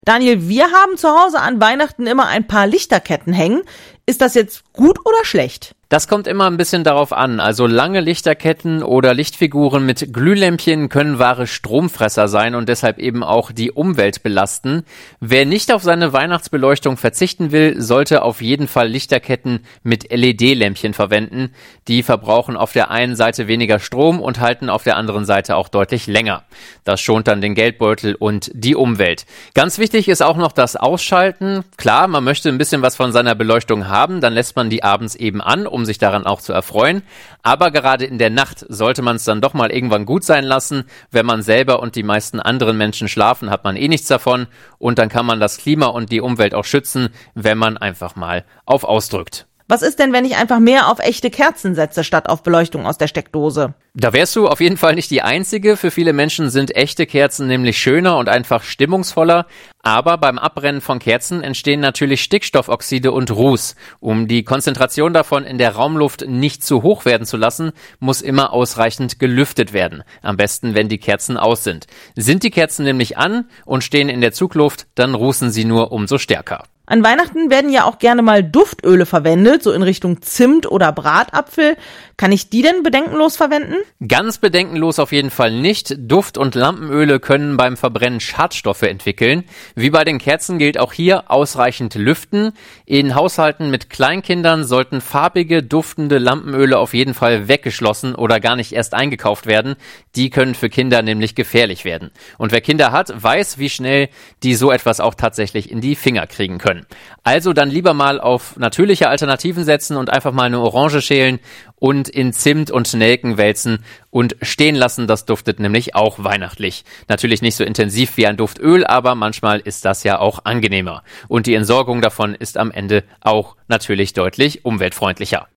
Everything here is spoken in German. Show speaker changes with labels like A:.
A: Daniel, wir haben zu Hause an Weihnachten immer ein paar Lichterketten hängen. Ist das jetzt gut oder schlecht?
B: Das kommt immer ein bisschen darauf an. Also lange Lichterketten oder Lichtfiguren mit Glühlämpchen können wahre Stromfresser sein und deshalb eben auch die Umwelt belasten. Wer nicht auf seine Weihnachtsbeleuchtung verzichten will, sollte auf jeden Fall Lichterketten mit LED-Lämpchen verwenden. Die verbrauchen auf der einen Seite weniger Strom und halten auf der anderen Seite auch deutlich länger. Das schont dann den Geldbeutel und die Umwelt. Ganz wichtig ist auch noch das Ausschalten. Klar, man möchte ein bisschen was von seiner Beleuchtung haben, dann lässt man die abends eben an, um sich daran auch zu erfreuen. Aber gerade in der Nacht sollte man es dann doch mal irgendwann gut sein lassen. Wenn man selber und die meisten anderen Menschen schlafen, hat man eh nichts davon. Und dann kann man das Klima und die Umwelt auch schützen, wenn man einfach mal auf ausdrückt.
A: Was ist denn, wenn ich einfach mehr auf echte Kerzen setze, statt auf Beleuchtung aus der Steckdose?
B: Da wärst du auf jeden Fall nicht die Einzige. Für viele Menschen sind echte Kerzen nämlich schöner und einfach stimmungsvoller. Aber beim Abbrennen von Kerzen entstehen natürlich Stickstoffoxide und Ruß. Um die Konzentration davon in der Raumluft nicht zu hoch werden zu lassen, muss immer ausreichend gelüftet werden. Am besten, wenn die Kerzen aus sind. Sind die Kerzen nämlich an und stehen in der Zugluft, dann rußen sie nur umso stärker.
A: An Weihnachten werden ja auch gerne mal Duftöle verwendet, so in Richtung Zimt oder Bratapfel. Kann ich die denn bedenkenlos verwenden?
B: Ganz bedenkenlos auf jeden Fall nicht. Duft- und Lampenöle können beim Verbrennen Schadstoffe entwickeln. Wie bei den Kerzen gilt auch hier ausreichend lüften. In Haushalten mit Kleinkindern sollten farbige, duftende Lampenöle auf jeden Fall weggeschlossen oder gar nicht erst eingekauft werden. Die können für Kinder nämlich gefährlich werden. Und wer Kinder hat, weiß, wie schnell die so etwas auch tatsächlich in die Finger kriegen können. Also dann lieber mal auf natürliche Alternativen setzen und einfach mal eine Orange schälen und in Zimt und Nelken wälzen und stehen lassen. Das duftet nämlich auch weihnachtlich. Natürlich nicht so intensiv wie ein Duftöl, aber manchmal ist das ja auch angenehmer. Und die Entsorgung davon ist am Ende auch natürlich deutlich umweltfreundlicher.